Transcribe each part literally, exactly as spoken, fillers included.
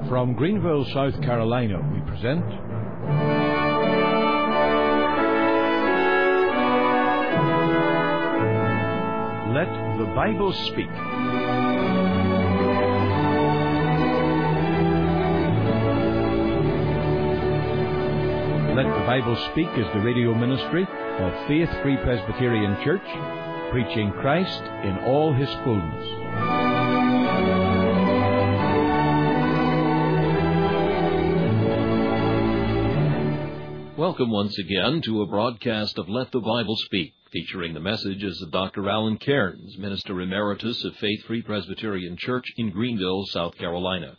From Greenville, South Carolina, we present Let the Bible Speak. Let the Bible Speak is the radio ministry of Faith Free Presbyterian Church, preaching Christ in all His fullness. Welcome once again to a broadcast of Let the Bible Speak, featuring the messages of Doctor Alan Cairns, Minister Emeritus of Faith Free Presbyterian Church in Greenville, South Carolina.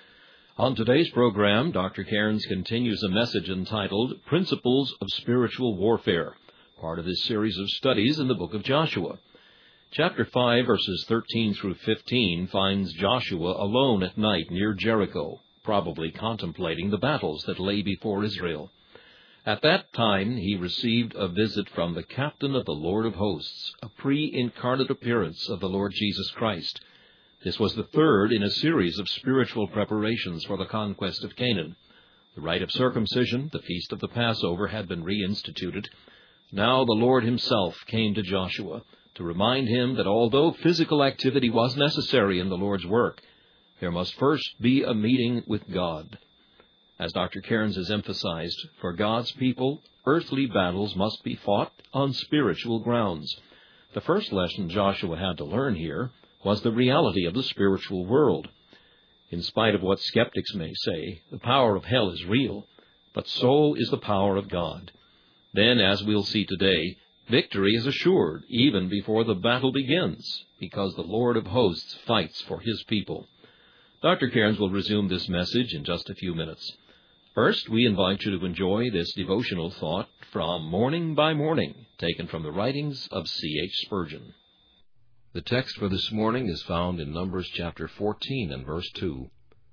On today's program, Doctor Cairns continues a message entitled Principles of Spiritual Warfare, part of his series of studies in the book of Joshua. Chapter five, verses thirteen through fifteen, finds Joshua alone at night near Jericho, probably contemplating the battles that lay before Israel. At that time, he received a visit from the captain of the Lord of hosts, a pre-incarnate appearance of the Lord Jesus Christ. This was the third in a series of spiritual preparations for the conquest of Canaan. The rite of circumcision, the feast of the Passover, had been reinstituted. Now the Lord himself came to Joshua to remind him that although physical activity was necessary in the Lord's work, there must first be a meeting with God. As Doctor Cairns has emphasized, for God's people, earthly battles must be fought on spiritual grounds. The first lesson Joshua had to learn here was the reality of the spiritual world. In spite of what skeptics may say, the power of hell is real, but so is the power of God. Then, as we'll see today, victory is assured even before the battle begins, because the Lord of hosts fights for His people. Doctor Cairns will resume this message in just a few minutes. First, we invite you to enjoy this devotional thought from Morning by Morning, taken from the writings of C H Spurgeon. The text for this morning is found in Numbers chapter fourteen and verse two.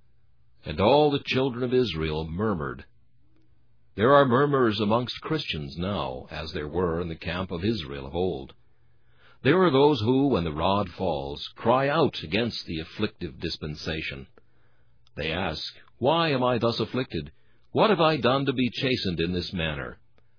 And all the children of Israel murmured. There are murmurs amongst Christians now, as there were in the camp of Israel of old. There are those who, when the rod falls, cry out against the afflictive dispensation. They ask, Why am I thus afflicted? What have I done to be chastened in this manner?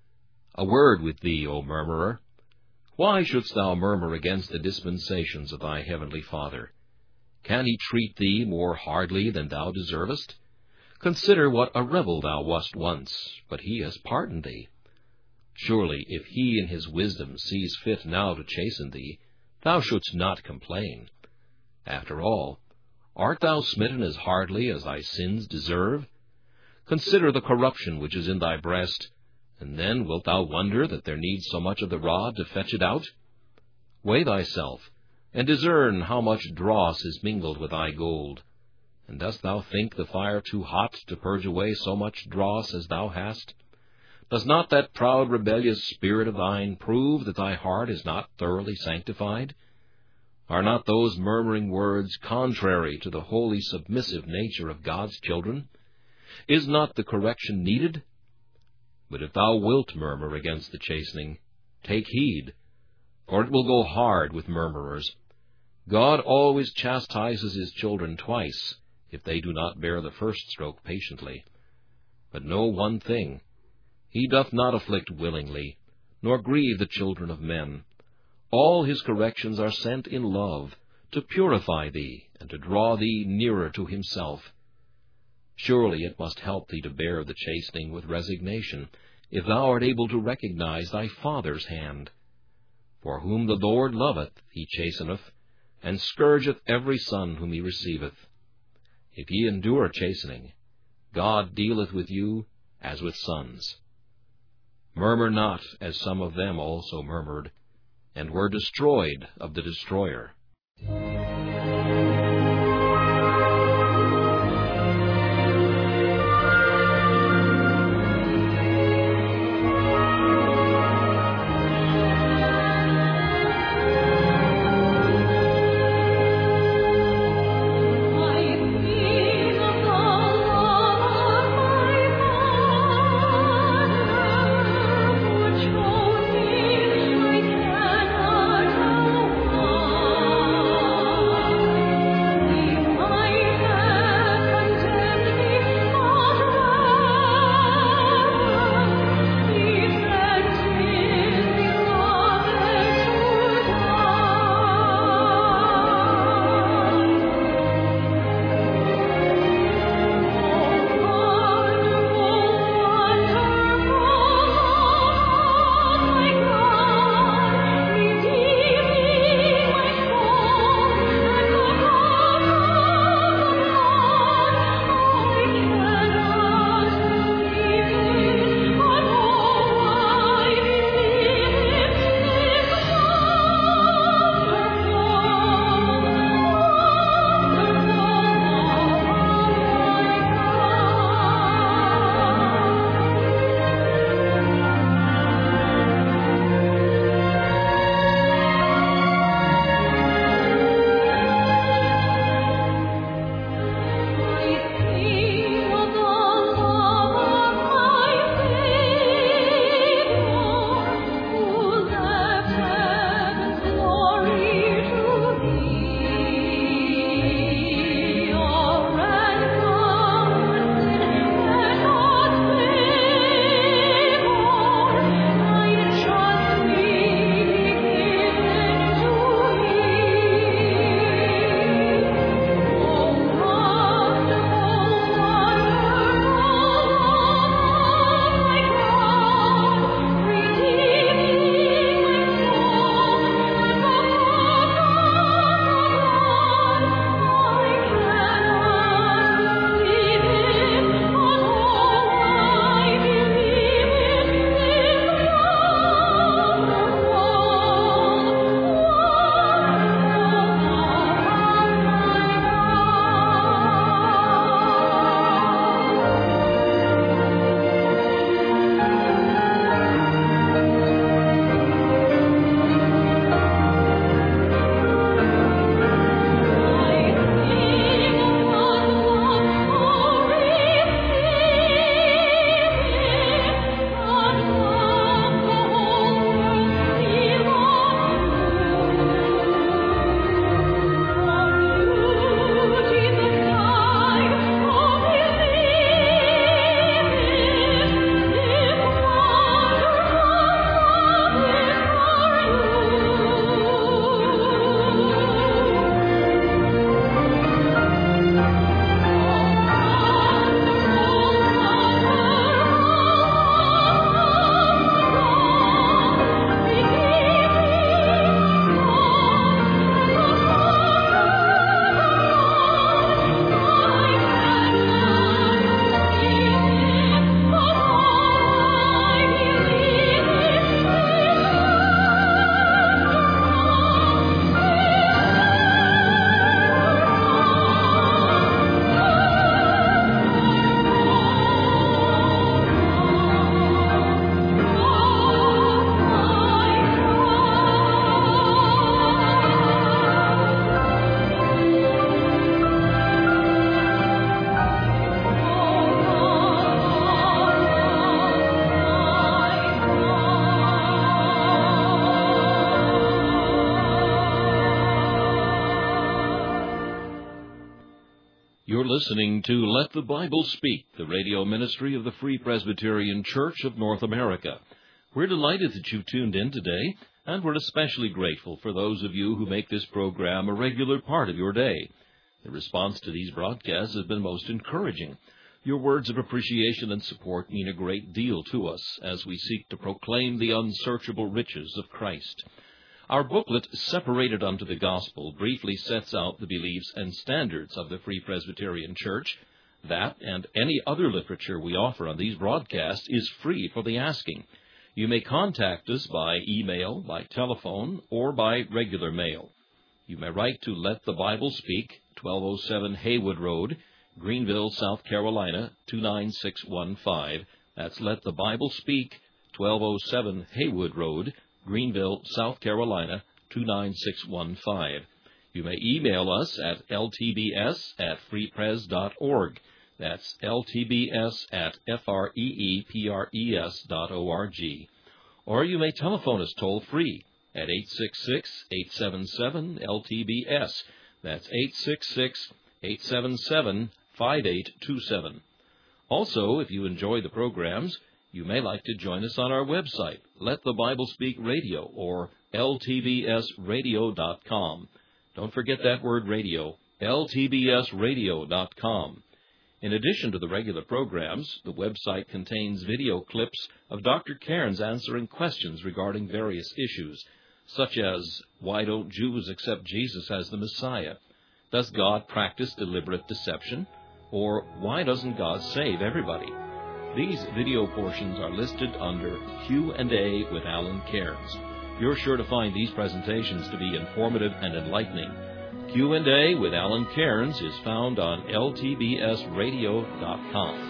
A word with thee, O murmurer. Why shouldst thou murmur against the dispensations of thy heavenly Father? Can he treat thee more hardly than thou deservest? Consider what a rebel thou wast once, but he has pardoned thee. Surely, if he in his wisdom sees fit now to chasten thee, thou shouldst not complain. After all, art thou smitten as hardly as thy sins deserve? Consider the corruption which is in thy breast, and then wilt thou wonder that there needs so much of the rod to fetch it out? Weigh thyself, and discern how much dross is mingled with thy gold. And dost thou think the fire too hot to purge away so much dross as thou hast? Does not that proud rebellious spirit of thine prove that thy heart is not thoroughly sanctified? Are not those murmuring words contrary to the holy submissive nature of God's children? Is not the correction needed? But if thou wilt murmur against the chastening, take heed, for it will go hard with murmurers. God always chastises His children twice, if they do not bear the first stroke patiently. But know one thing, He doth not afflict willingly, nor grieve the children of men. All His corrections are sent in love, to purify thee, and to draw thee nearer to Himself. Surely it must help thee to bear the chastening with resignation, if thou art able to recognize thy Father's hand. For whom the Lord loveth, He chasteneth, and scourgeth every son whom He receiveth. If ye endure chastening, God dealeth with you as with sons. Murmur not, as some of them also murmured, and were destroyed of the destroyer. Oh You're listening to Let the Bible Speak, the radio ministry of the Free Presbyterian Church of North America. We're delighted that you've tuned in today, and we're especially grateful for those of you who make this program a regular part of your day. The response to these broadcasts has been most encouraging. Your words of appreciation and support mean a great deal to us as we seek to proclaim the unsearchable riches of Christ. Our booklet, Separated Unto the Gospel, briefly sets out the beliefs and standards of the Free Presbyterian Church. That and any other literature we offer on these broadcasts is free for the asking. You may contact us by email, by telephone, or by regular mail. You may write to Let the Bible Speak, twelve oh seven Haywood Road, Greenville, South Carolina, two nine six one five. That's Let the Bible Speak, twelve oh seven Haywood Road, Greenville, South Carolina, two nine six one five. You may email us at l t b s at free pres dot org. That's l t b s at freepres dot org. Or you may telephone us toll-free at eight six six, eight seven seven, L T B S. That's eight six six, eight seven seven, five eight two seven. Also, if you enjoy the programs, you may like to join us on our website, Let the Bible Speak Radio, or l t b s radio dot com. Don't forget that word radio, l t b s radio dot com. In addition to the regular programs, the website contains video clips of Doctor Cairns answering questions regarding various issues, such as, why don't Jews accept Jesus as the Messiah? Does God practice deliberate deception? Or why doesn't God save everybody? These video portions are listed under Q and A with Alan Cairns. You're sure to find these presentations to be informative and enlightening. Q and A with Alan Cairns is found on l t b s radio dot com.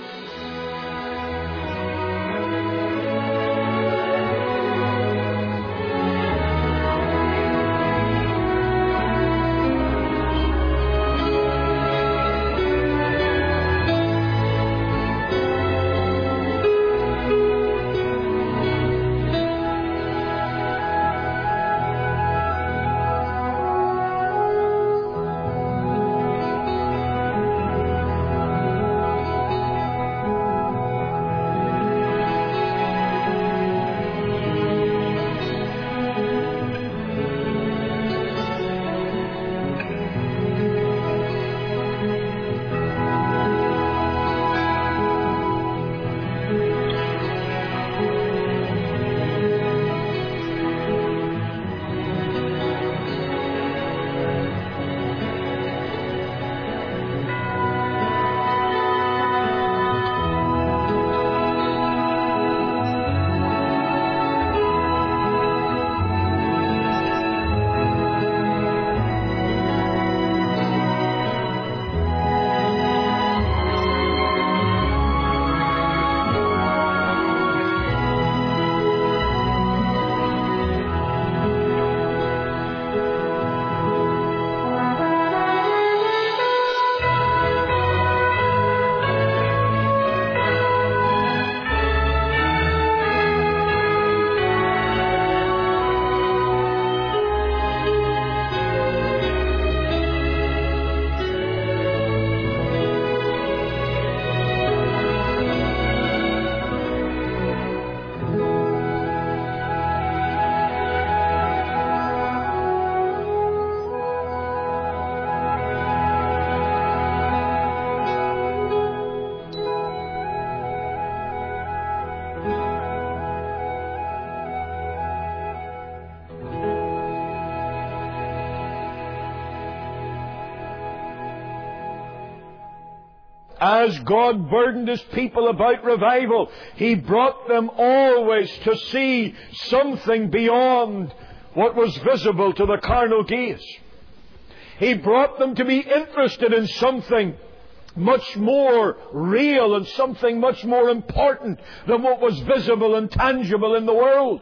As God burdened His people about revival, He brought them always to see something beyond what was visible to the carnal gaze. He brought them to be interested in something much more real and something much more important than what was visible and tangible in the world.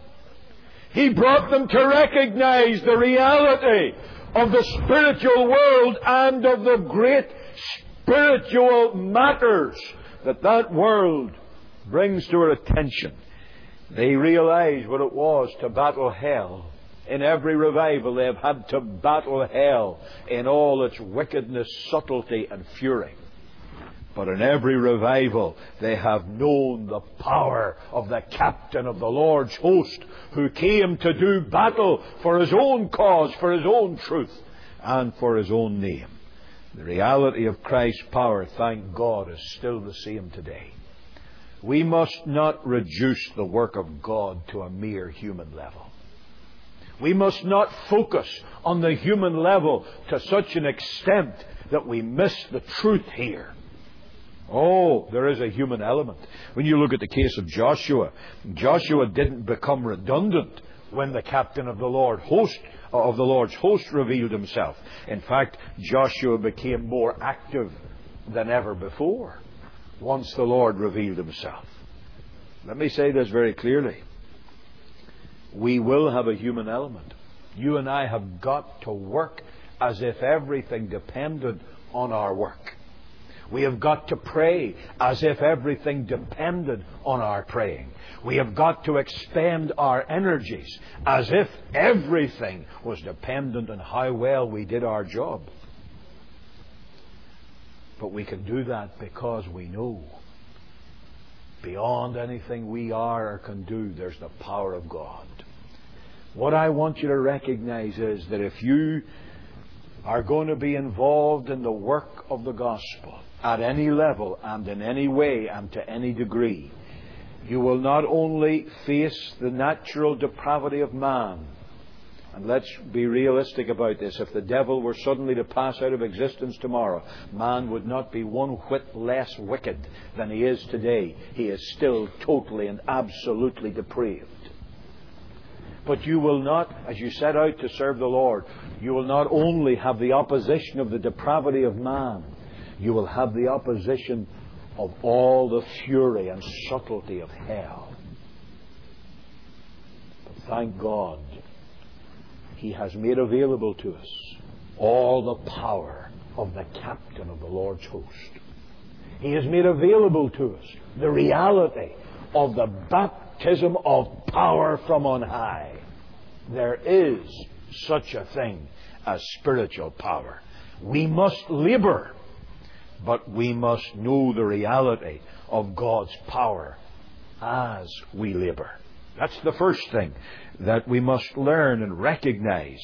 He brought them to recognize the reality of the spiritual world and of the great spiritual matters that that world brings to our attention. They realized what it was to battle hell In every revival, they have had to battle hell in all its wickedness, subtlety, and fury. But in every revival, they have known the power of the captain of the Lord's host, who came to do battle for his own cause, for his own truth, and for his own name. The reality of Christ's power, thank God, is still the same today. We must not reduce the work of God to a mere human level. We must not focus on the human level to such an extent that we miss the truth here. Oh, there is a human element. When you look at the case of Joshua, Joshua didn't become redundant when the captain of the Lord host of the Lord's host revealed himself. In fact, Joshua became more active than ever before once the Lord revealed himself. Let me say this very clearly. We will have a human element. You and I have got to work as if everything depended on our work. We have got to pray as if everything depended on our praying. We have got to expend our energies as if everything was dependent on how well we did our job. But we can do that because we know beyond anything we are or can do, there's the power of God. What I want you to recognize is that if you are going to be involved in the work of the gospel at any level and in any way and to any degree, you will not only face the natural depravity of man. And let's be realistic about this. If the devil were suddenly to pass out of existence tomorrow, man would not be one whit less wicked than he is today. He is still totally and absolutely depraved. But you will not, as you set out to serve the Lord, you will not only have the opposition of the depravity of man, you will have the opposition of all the fury and subtlety of hell. But thank God, He has made available to us all the power of the captain of the Lord's host. He has made available to us the reality of the baptism of power from on high. There is such a thing as spiritual power. We must labor, but we must know the reality of God's power as we labor. That's the first thing that we must learn and recognize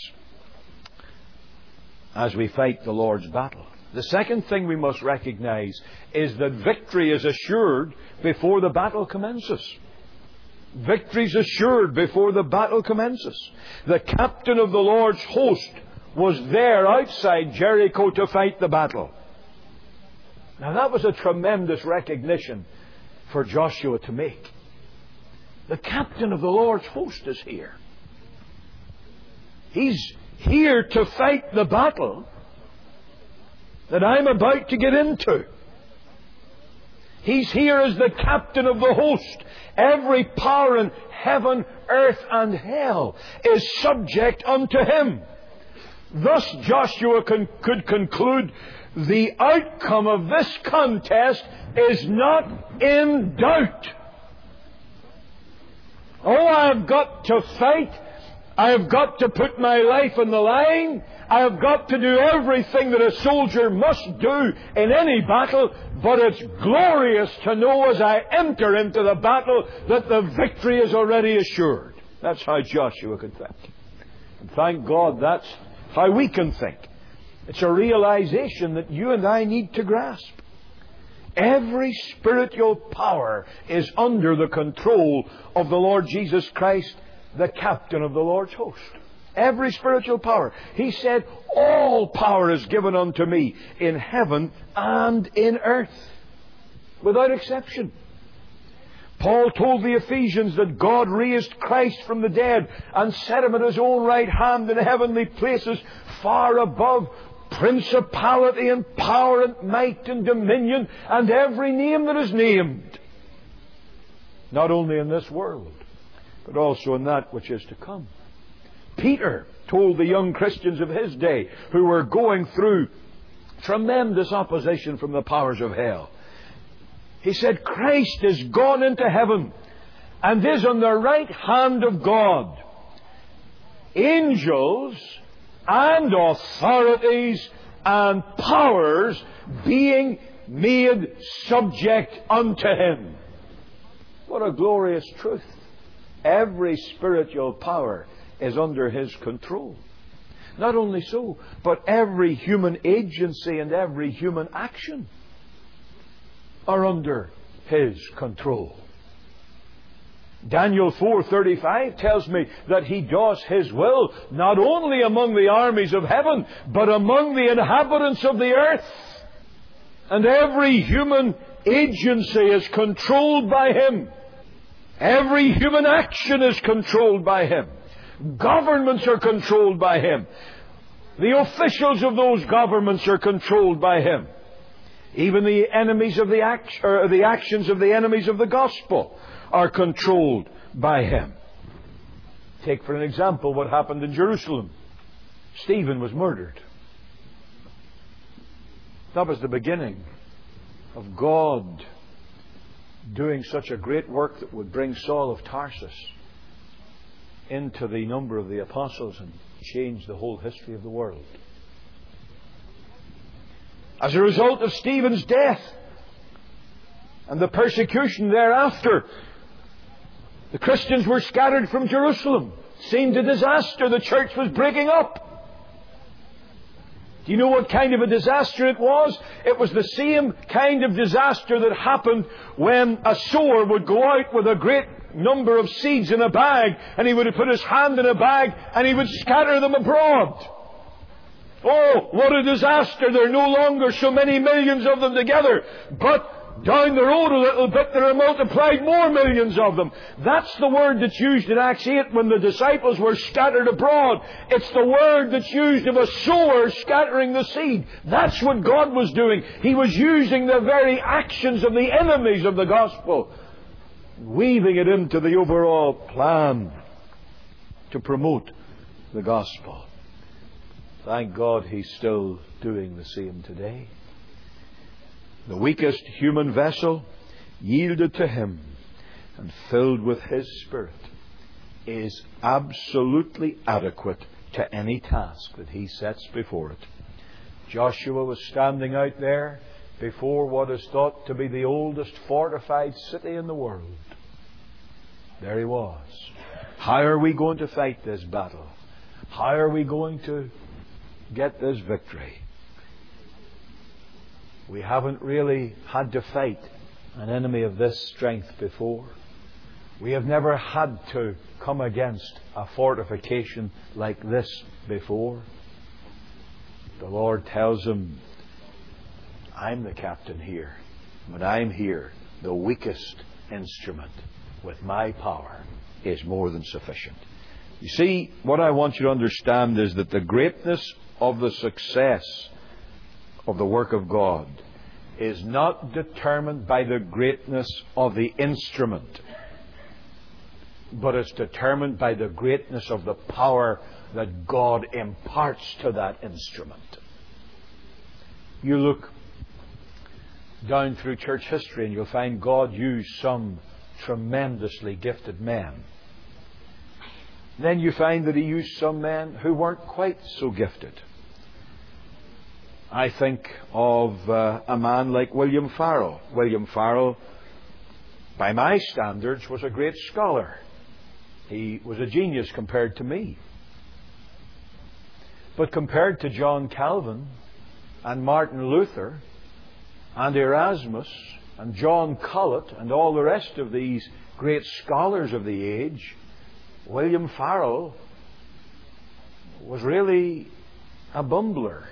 as we fight the Lord's battle. The second thing we must recognize is that victory is assured before the battle commences. Victory is assured before the battle commences. The captain of the Lord's host was there outside Jericho to fight the battle. Now that was a tremendous recognition for Joshua to make. The captain of the Lord's host is here. He's here to fight the battle that I'm about to get into. He's here as the captain of the host. Every power in heaven, earth, and hell is subject unto him. Thus Joshua con- could conclude, the outcome of this contest is not in doubt. Oh, I've got to fight. I've got to put my life on the line. I've got to do everything that a soldier must do in any battle. But it's glorious to know as I enter into the battle that the victory is already assured. That's how Joshua could think. And thank God that's how we can think. It's a realization that you and I need to grasp. Every spiritual power is under the control of the Lord Jesus Christ, the captain of the Lord's host. Every spiritual power. He said, all power is given unto me in heaven and in earth, without exception. Paul told the Ephesians that God raised Christ from the dead and set him at his own right hand in heavenly places, far above principality and power and might and dominion and every name that is named. Not only in this world, but also in that which is to come. Peter told the young Christians of his day, who were going through tremendous opposition from the powers of hell, he said, Christ is gone into heaven and is on the right hand of God. angels and authorities and powers being made subject unto Him. What a glorious truth. Every spiritual power is under His control. Not only so, but every human agency and every human action are under His control. Daniel four thirty-five tells me that He does His will not only among the armies of heaven, but among the inhabitants of the earth. And every human agency is controlled by Him. Every human action is controlled by Him. Governments are controlled by Him. The officials of those governments are controlled by Him. Even the enemies of the, act, or the actions of the enemies of the gospel are controlled by Him. Take for an example what happened in Jerusalem. Stephen was murdered. That was the beginning of God doing such a great work that would bring Saul of Tarsus into the number of the apostles and change the whole history of the world. As a result of Stephen's death and the persecution thereafter, the Christians were scattered from Jerusalem. It seemed a disaster. The church was breaking up. Do you know what kind of a disaster it was? It was the same kind of disaster that happened when a sower would go out with a great number of seeds in a bag, and he would have put his hand in a bag and he would scatter them abroad. Oh, what a disaster. There are no longer so many millions of them together. But down the road a little bit, there are multiplied more millions of them. That's the word that's used in Acts eight when the disciples were scattered abroad. It's the word that's used of a sower scattering the seed. That's what God was doing. He was using the very actions of the enemies of the gospel, weaving it into the overall plan to promote the gospel. Thank God He's still doing the same today. The weakest human vessel, yielded to Him and filled with His Spirit, is absolutely adequate to any task that He sets before it. Joshua was standing out there before what is thought to be the oldest fortified city in the world. There he was. How are we going to fight this battle? How are we going to get this victory? We haven't really had to fight an enemy of this strength before. We have never had to come against a fortification like this before. The Lord tells him, I'm the captain here. When I'm here, the weakest instrument with my power is more than sufficient. You see, what I want you to understand is that the greatness of the success of the work of God is not determined by the greatness of the instrument, but it's determined by the greatness of the power that God imparts to that instrument. You look down through church history and you'll find God used some tremendously gifted men. Then you find that He used some men who weren't quite so gifted. I think of uh, a man like William Farel. William Farel, by my standards, was a great scholar. He was a genius compared to me. But compared to John Calvin and Martin Luther and Erasmus and John Colet and all the rest of these great scholars of the age, William Farel was really a bumbler.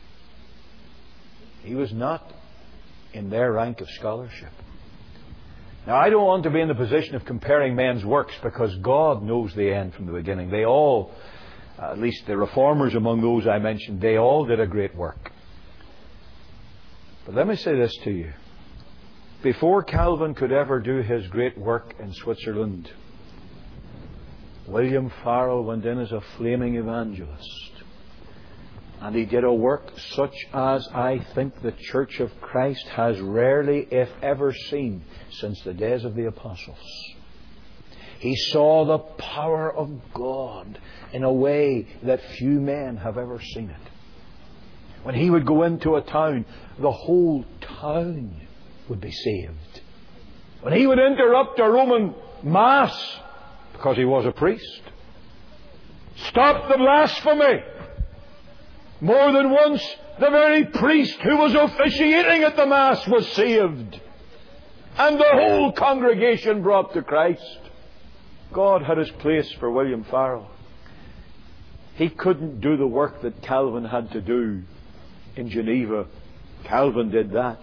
He was not in their rank of scholarship. Now, I don't want to be in the position of comparing men's works, because God knows the end from the beginning. They all, at least the reformers among those I mentioned, they all did a great work. But let me say this to you. Before Calvin could ever do his great work in Switzerland, William Farel went in as a flaming evangelist. And he did a work such as I think the Church of Christ has rarely, if ever, seen since the days of the apostles. He saw the power of God in a way that few men have ever seen it. When he would go into a town, the whole town would be saved. When he would interrupt a Roman Mass, because he was a priest, stop the blasphemy. More than once, the very priest who was officiating at the Mass was saved. And the whole congregation brought to Christ. God had His place for William Farrell. He couldn't do the work that Calvin had to do in Geneva. Calvin did that.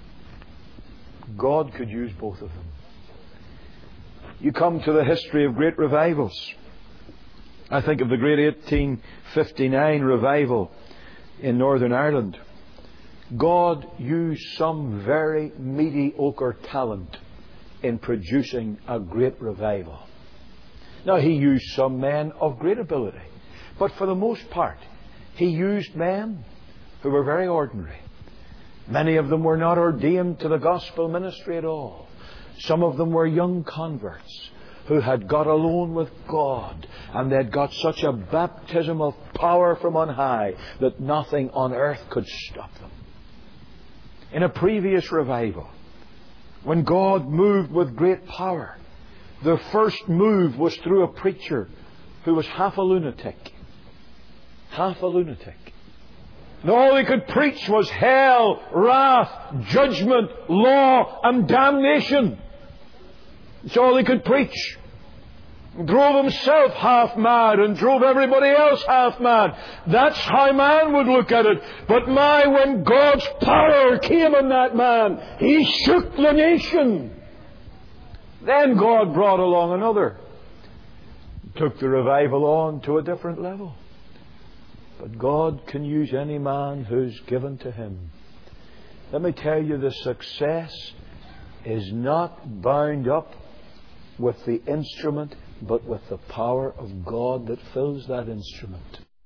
God could use both of them. You come to the history of great revivals. I think of the great eighteen fifty-nine revival in Northern Ireland. God used some very mediocre talent in producing a great revival. Now, He used some men of great ability, but for the most part, He used men who were very ordinary. Many of them were not ordained to the gospel ministry at all. Some of them were young converts who had got alone with God, and they had got such a baptism of power from on high that nothing on earth could stop them. In a previous revival, when God moved with great power, the first move was through a preacher who was half a lunatic. Half a lunatic. And all he could preach was hell, wrath, judgment, law, and damnation. That's all he could preach. He drove himself half mad and drove everybody else half mad. That's how man would look at it. But my, when God's power came on that man, he shook the nation. Then God brought along another. Took the revival on to a different level. But God can use any man who's given to Him. Let me tell you, the success is not bound up with the instrument, but with the power of God that fills that instrument.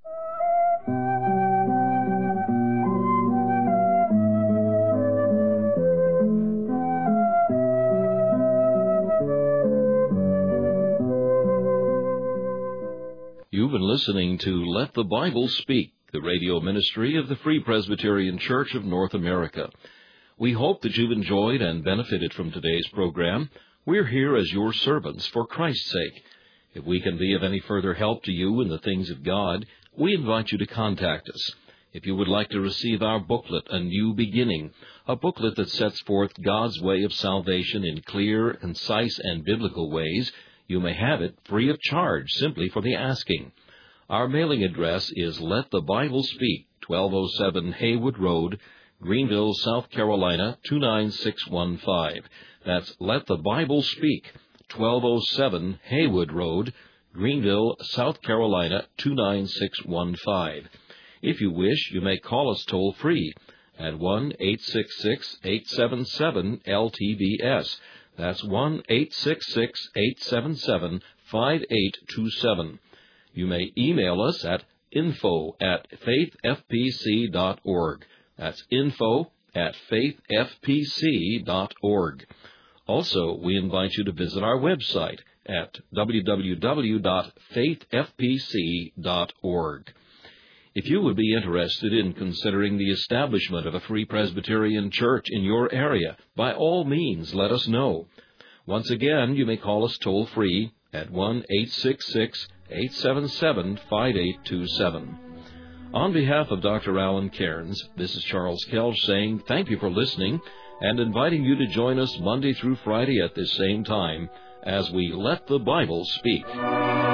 You've been listening to Let the Bible Speak, the radio ministry of the Free Presbyterian Church of North America. We hope that you've enjoyed and benefited from today's program. We're here as your servants for Christ's sake. If we can be of any further help to you in the things of God, we invite you to contact us. If you would like to receive our booklet, A New Beginning, a booklet that sets forth God's way of salvation in clear, concise, and biblical ways, you may have it free of charge simply for the asking. Our mailing address is Let the Bible Speak, twelve oh seven Haywood Road, Greenville, South Carolina, two nine six one five. That's Let the Bible Speak, twelve oh seven Haywood Road, Greenville, South Carolina, two nine six one five. If you wish, you may call us toll-free at one eight six six, eight seven seven, L T B S. That's one eight six six, eight seven seven, five eight two seven. You may email us at info at faith f p c dot org. That's info at faith f p c dot org. Also, we invite you to visit our website at w w w dot faith f p c dot org. If you would be interested in considering the establishment of a Free Presbyterian Church in your area, by all means let us know. Once again, you may call us toll-free at one eight six six, eight seven seven, five eight two seven. On behalf of Doctor Alan Cairns, this is Charles Kelch saying thank you for listening and inviting you to join us Monday through Friday at this same time as we Let the Bible Speak.